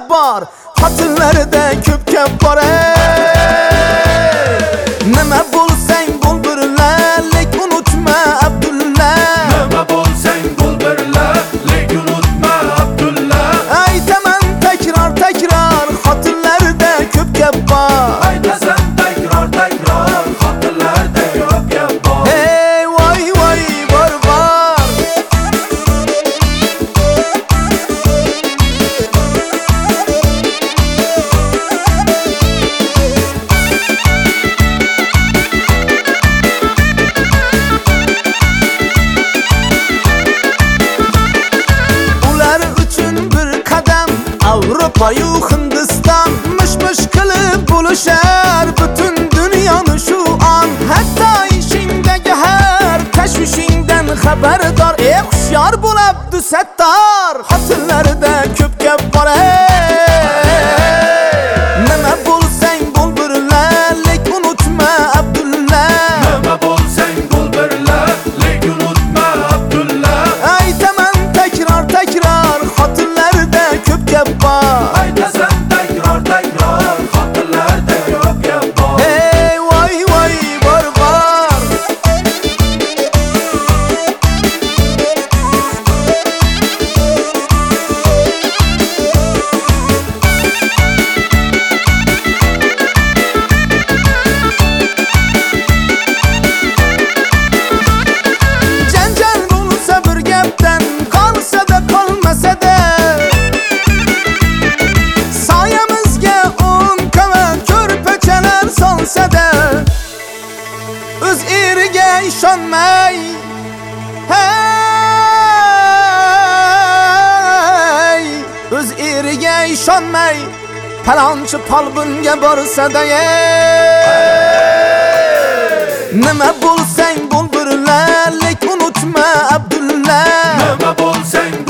bor, xotinlarda ko'p gap bor. Nima bo'lsang bulburlar, lek unutma Abdulla. Nima bo'lsang bulburlar, lek unutma Abdulla. Aytaman takror takror, xotinlarda ko'p gap bor. Aytasan takror takror, xotinlarda ko'p gap bor. Hey voy voy bor bor. Ular uchun bir qadam Avropa yu Hindiston mish-mish qilib bo'lishar butun dunyoni shu on. Hatto ishingdagi har tashvishingdan xabardor. Hushyor bo'l Abdusattor, xotinlarda ko'p gap bor. Nima bo'lsang bulburlar, lek unutma Abdulla. Nima bo'lsang bulburlar, lek unutma Abdulla. Aytaman takror takror, xotinlarda ko'p gap bor. Aytasan takror takror, xotinlarda ko'p gap bor. Hey voy voy bor bor. Janjal bo'lsa bir gapdan, qolsa-da qolmasa-da, soyamizga 10 qavat ko'rpachalar solsa-da, o'z eriga ishonmay, hey, o'z eriga ishonmay, palonchi polbunga borsa-da, nima bo'lsang bulburlar, lek unutma Abdulla. Nima bo'lsang